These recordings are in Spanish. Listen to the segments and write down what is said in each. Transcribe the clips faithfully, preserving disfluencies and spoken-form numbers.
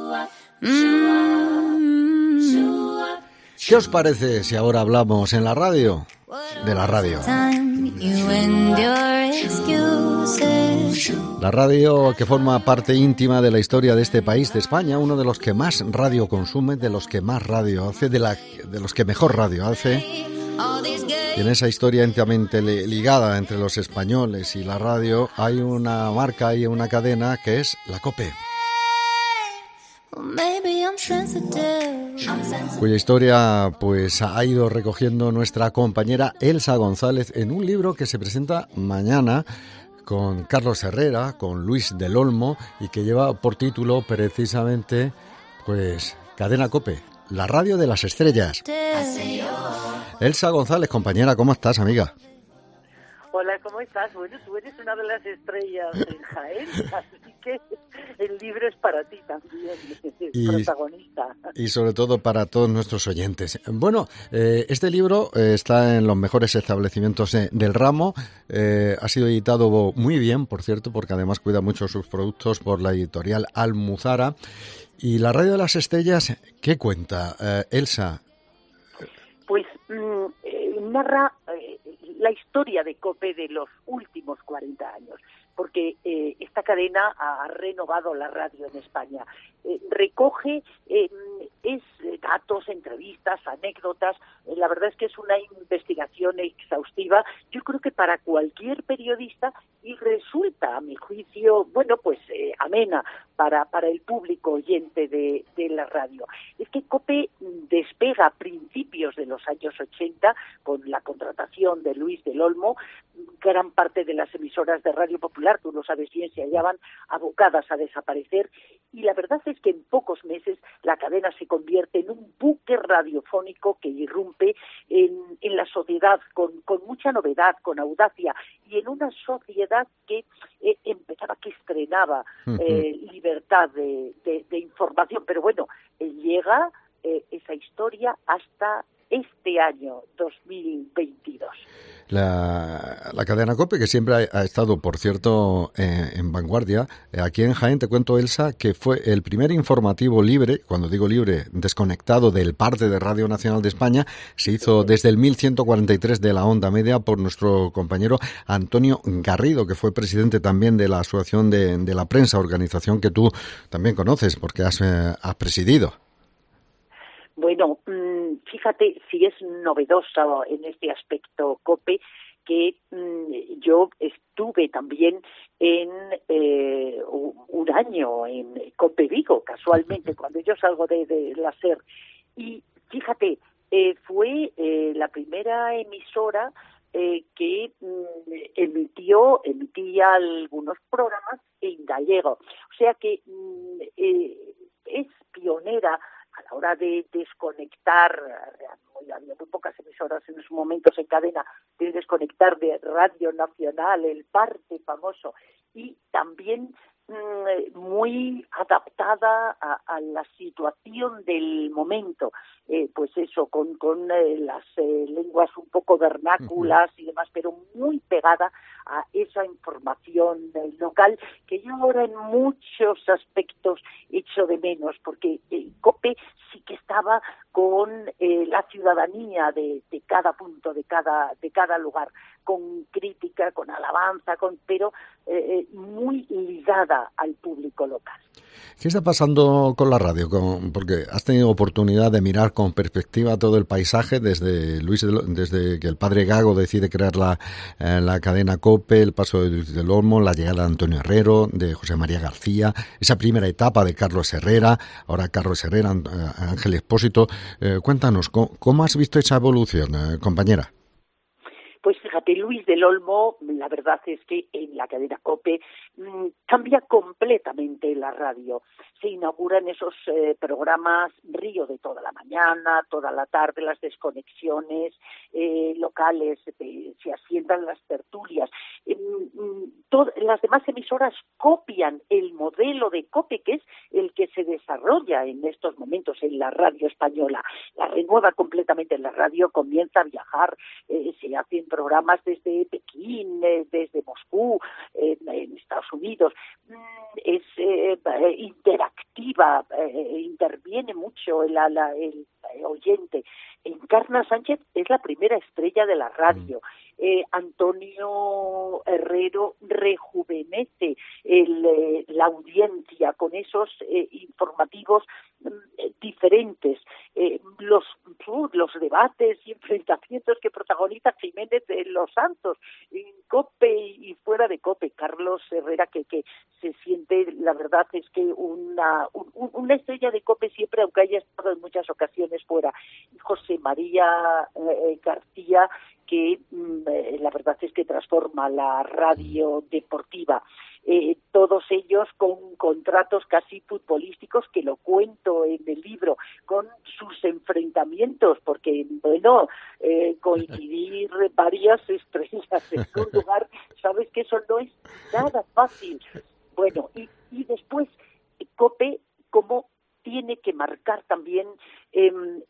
¿Qué os parece si ahora hablamos en la radio? De la radio. La radio que forma parte íntima de la historia de este país, de España, uno de los que más radio consume, de los que más radio hace, de, la, de los que mejor radio hace. Y en esa historia íntimamente ligada entre los españoles y la radio hay una marca y una cadena que es la COPE, cuya historia pues ha ido recogiendo nuestra compañera Elsa González en un libro que se presenta mañana con Carlos Herrera, con Luis del Olmo, y que lleva por título precisamente pues Cadena COPE, la radio de las estrellas. Elsa González, compañera, ¿cómo estás, amiga? Hola, ¿cómo estás? Bueno, tú eres una de las estrellas en Jaén, así que el libro es para ti también, y, protagonista. Y sobre todo para todos nuestros oyentes. Bueno, eh, este libro eh, está en los mejores establecimientos eh, del ramo, eh, ha sido editado muy bien, por cierto, porque además cuida mucho sus productos por la editorial Almuzara. Y la radio de las estrellas, ¿qué cuenta, eh, Elsa? Pues mmm, eh, narra eh, la historia de COPE de los últimos cuarenta años, porque eh, esta cadena ha renovado la radio en España. Eh, recoge eh, es datos, entrevistas, anécdotas. Eh, la verdad es que es una investigación exhaustiva, yo creo que para cualquier periodista, y resulta, a mi juicio, bueno, pues eh, amena para, para el público oyente de, de la radio. Es que COPE despega a principios de los años ochenta con la contratación de Luis del Olmo. Gran parte de las emisoras de Radio Popular, tú lo sabes bien, se hallaban abocadas a desaparecer, y la verdad es que en pocos meses la cadena se convierte en un buque radiofónico que irrumpe en, en la sociedad con, con mucha novedad, con audacia, y en una sociedad que eh, empezaba, que estrenaba eh, libertad de, de, de información. Pero bueno, eh, llega eh, esa historia hasta este año dos mil veintidós. La, la cadena COPE, que siempre ha, ha estado, por cierto, eh, en vanguardia. Eh, aquí en Jaén te cuento, Elsa, que fue el primer informativo libre, cuando digo libre, desconectado del parte de Radio Nacional de España, se hizo desde el mil ciento cuarenta y tres de la onda media por nuestro compañero Antonio Garrido, que fue presidente también de la Asociación de, de la Prensa, organización que tú también conoces porque has, eh, has presidido. Bueno, fíjate si es novedoso en este aspecto COPE, que mmm, yo estuve también en eh, un año en COPE Vigo, casualmente, cuando yo salgo de, de la SER. Y fíjate, eh, fue eh, la primera emisora eh, que mmm, emitió, emitía algunos programas en gallego. O sea que mmm, eh, es pionera a la hora de desconectar, había muy pocas emisoras en esos momentos en cadena, de desconectar de Radio Nacional, el parte famoso, y también mmm, muy adaptada a, a la situación del momento, eh, pues eso, con, con eh, las eh, lenguas un poco vernáculas y demás, pero muy pegada a esa información eh, local, que yo ahora en muchos aspectos echo de menos, porque eh, COPE sí que estaba con eh, la ciudadanía de, de cada punto, de cada, de cada lugar, con crítica, con alabanza, con pero eh, muy ligada al público local. ¿Qué está pasando con la radio? Con, porque has tenido oportunidad de mirar con perspectiva todo el paisaje desde Luis del, desde que el padre Gago decide crear la, eh, la cadena COPE, el paso de Luis del Olmo, la llegada de Antonio Herrero, de José María García, esa primera etapa de Carlos Herrera, ahora Carlos Herrera, Ángel Expósito. Eh, cuéntanos, ¿cómo, ¿cómo has visto esa evolución, eh, compañera? Pues fíjate, Luis del Olmo, la verdad es que en la cadena COPE mmm, cambia completamente la radio. Se inauguran esos eh, programas Río de toda la mañana, toda la tarde, las desconexiones eh, locales, eh, se asientan las tertulias. Eh, todo, las demás emisoras copian el modelo de COPE, que es el que se desarrolla en estos momentos en la radio española. La renueva completamente en la radio, comienza a viajar, eh, se hacen programas desde Pekín, eh, desde Moscú, eh, en Estados Unidos. Es eh, interactiva deportiva, eh, interviene mucho el, la, el, el oyente. Encarna Sánchez es la primera estrella de la radio. Eh, Antonio Herrero rejuvenece el, eh, la audiencia con esos eh, informativos eh, diferentes. Eh, los, uh, los debates y enfrentamientos que protagoniza Jiménez de los Santos, en COPE y fuera de COPE. Carlos Herrera, que, que se siente, la verdad es que una, un, una estrella de COPE siempre, aunque haya estado en muchas ocasiones fuera. José María eh, García, que eh, la verdad es que transforma la radio deportiva. Eh, todos ellos con contratos casi futbolísticos, que lo cuento en el libro, con sus enfrentamientos, porque, bueno, eh, coincidir varias estrellas en un lugar, sabes que eso no es nada fácil. Bueno, y, y después, COPE, como tiene que marcar también eh,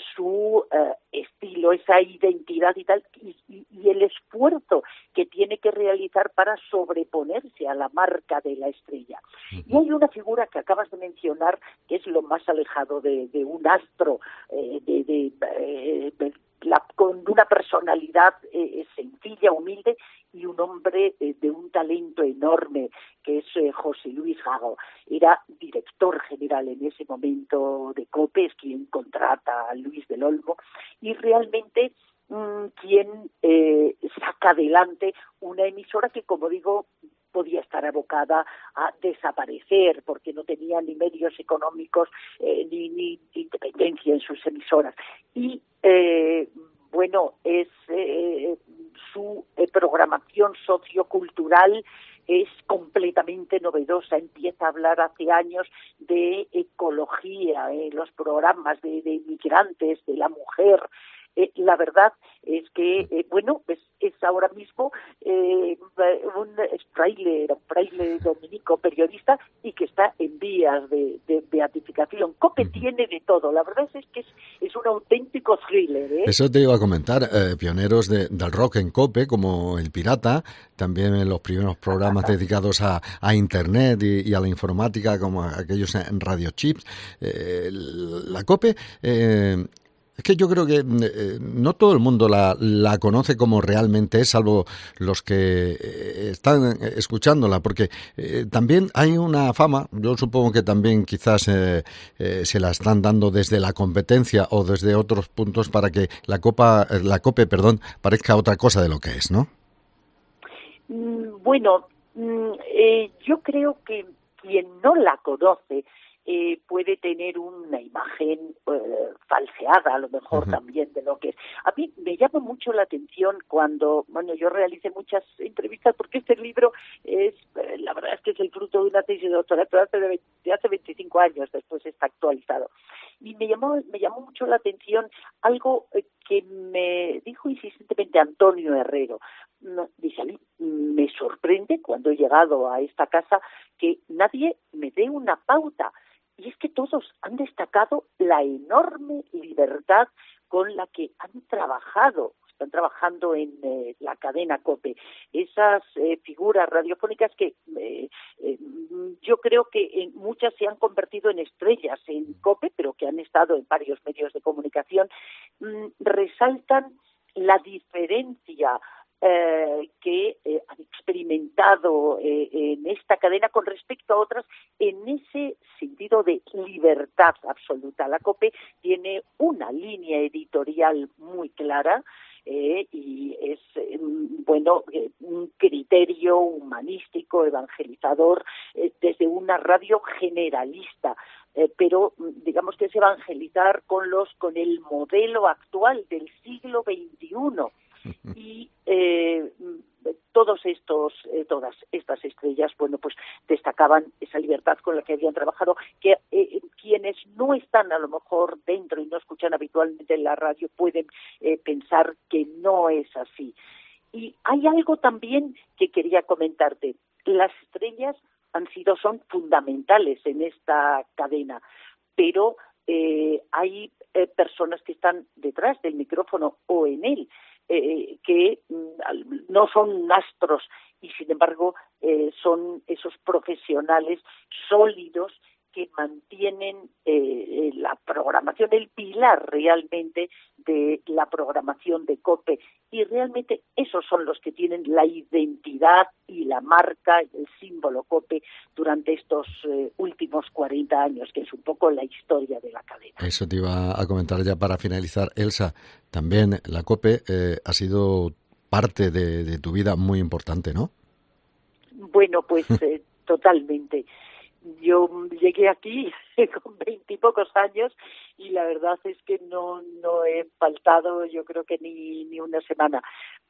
su eh, estilo, esa identidad y tal, y, y, y el esfuerzo que tiene que realizar para sobreponerse a la marca de la estrella. Y hay una figura que acabas de mencionar, que es lo más alejado de, de un astro, eh, de, de, eh, de la, con una personalidad eh, sencilla, humilde, y un hombre eh, de un talento enorme, que es eh, José Luis Gago. Era director general en ese momento de COPE, es quien contrata a Luis del Olmo, y realmente mmm, quien eh, saca adelante una emisora que, como digo, podía estar abocada a desaparecer porque no tenía ni medios económicos eh, ni, ni independencia en sus emisoras. Y, eh, bueno, es eh, su eh, programación sociocultural es completamente novedosa. Empieza a hablar hace años de ecología, eh, los programas de, de inmigrantes, de la mujer. Eh, la verdad es que, eh, bueno, es, es ahora mismo eh, un es fraile, era un fraile dominico, periodista, y que está en vías de, de beatificación. COPE tiene de todo. La verdad es que es, es un auténtico thriller, ¿eh? Eso te iba a comentar. Eh, pioneros de, del rock en COPE, como El Pirata, también en los primeros programas dedicados a, a Internet y, y a la informática, como aquellos en Radio Chips. Eh, la COPE... Eh, Es que yo creo que eh, no todo el mundo la, la conoce como realmente es, salvo los que eh, están escuchándola, porque eh, también hay una fama, yo supongo que también quizás eh, eh, se la están dando desde la competencia o desde otros puntos para que la copa, la COPE, perdón, parezca otra cosa de lo que es, ¿no? Bueno, eh, yo creo que quien no la conoce Eh, puede tener una imagen eh, falseada, a lo mejor, uh-huh, también de lo que es. A mí me llama mucho la atención cuando, bueno, yo realicé muchas entrevistas, porque este libro es, eh, la verdad es que es el fruto de una tesis de doctorado de, de hace veinticinco años, después está actualizado. Y me llamó, me llamó mucho la atención algo eh, que me dijo insistentemente Antonio Herrero. No, dice, a mí me sorprende cuando he llegado a esta casa que nadie me dé una pauta. Y es que todos han destacado la enorme libertad con la que han trabajado, están trabajando en eh, la cadena COPE. Esas eh, figuras radiofónicas que eh, eh, yo creo que en muchas se han convertido en estrellas en COPE, pero que han estado en varios medios de comunicación, mmm, resaltan la diferencia Eh, que eh, han experimentado eh, en esta cadena con respecto a otras, en ese sentido de libertad absoluta. La COPE tiene una línea editorial muy clara eh, y es, eh, bueno, eh, un criterio humanístico, evangelizador, eh, desde una radio generalista. Eh, pero digamos que es evangelizar con los con el modelo actual del siglo veintiuno. Y eh, todos estos, eh, todas estas estrellas, bueno, pues destacaban esa libertad con la que habían trabajado, que eh, quienes no están a lo mejor dentro y no escuchan habitualmente en la radio pueden eh, pensar que no es así. Y hay algo también que quería comentarte. Las estrellas han sido, son fundamentales en esta cadena, pero eh, hay eh, personas que están detrás del micrófono o en él, Eh, que mm, no son astros y sin embargo eh, son esos profesionales sólidos que mantienen eh, la programación, el pilar realmente de la programación de COPE. Y realmente esos son los que tienen la identidad y la marca, el símbolo COPE durante estos eh, últimos cuarenta años, que es un poco la historia de la cadena. Eso te iba a comentar ya para finalizar. Elsa, también la COPE eh, ha sido parte de, de tu vida muy importante, ¿no? Bueno, pues eh, totalmente. Yo llegué aquí con veintipocos años y la verdad es que no no he faltado, yo creo que ni ni una semana.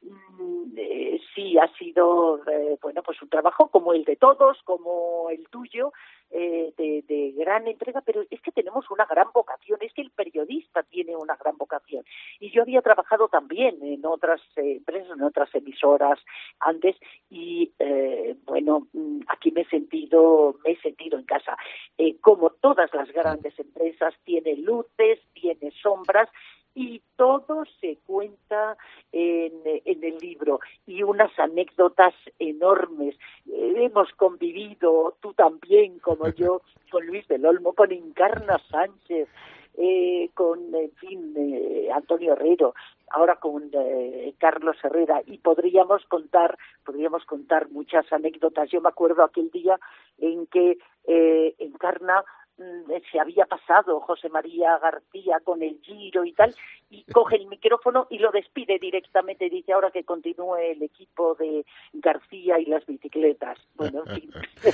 Mm, eh, sí, ha sido, eh, bueno, pues un trabajo como el de todos, como el tuyo, eh, de, de gran entrega, pero es que tenemos una gran vocación, es que el periodista tiene una gran vocación. Y yo había trabajado también en otras eh, empresas, en otras emisoras antes, y eh, bueno, aquí me he sentido, me he sentido en casa. Eh, como todas las grandes empresas, tiene luces, tiene sombras, y todo se cuenta en, en el libro, y unas anécdotas enormes. Eh, hemos convivido, tú también, como yo, con Luis del Olmo, con Encarna Sánchez, eh, con, en fin, eh, Antonio Herrero, ahora con eh, Carlos Herrera, y podríamos contar, podríamos contar muchas anécdotas. Yo me acuerdo aquel día en que eh, Encarna se había pasado José María García con el Giro y tal, y coge el micrófono y lo despide directamente, dice ahora que continúe el equipo de García y las bicicletas. Bueno, en fin.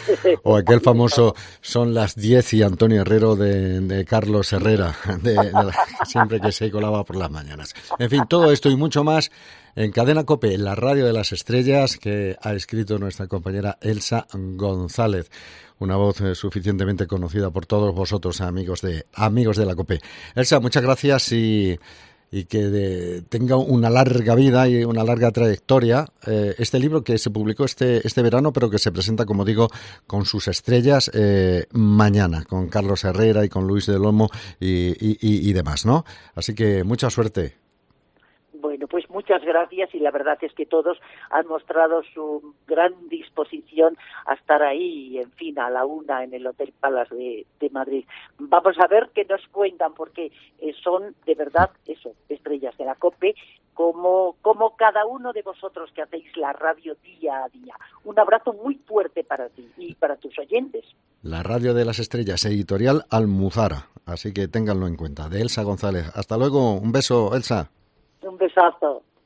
O aquel famoso son las diez y Antonio Herrero de, de Carlos Herrera, de, de la, siempre que se colaba por las mañanas. En fin, todo esto y mucho más en Cadena COPE, en la radio de las estrellas, que ha escrito nuestra compañera Elsa González. Una voz eh, suficientemente conocida por todos vosotros, amigos de amigos de la COPE. Elsa, muchas gracias y, y que de, tenga una larga vida y una larga trayectoria. Eh, este libro que se publicó este este verano, pero que se presenta, como digo, con sus estrellas eh, mañana, con Carlos Herrera y con Luis del Olmo y, y, y, y demás, ¿no? Así que mucha suerte. Bueno, pues muchas gracias, y la verdad es que todos han mostrado su gran disposición a estar ahí, en fin, a la una en el Hotel Palace de, de Madrid. Vamos a ver qué nos cuentan, porque eh, son de verdad eso, estrellas de la COPE, como, como cada uno de vosotros que hacéis la radio día a día. Un abrazo muy fuerte para ti y para tus oyentes. La radio de las estrellas, editorial Almuzara, así que ténganlo en cuenta, de Elsa González. Hasta luego, un beso, Elsa. Un besazo.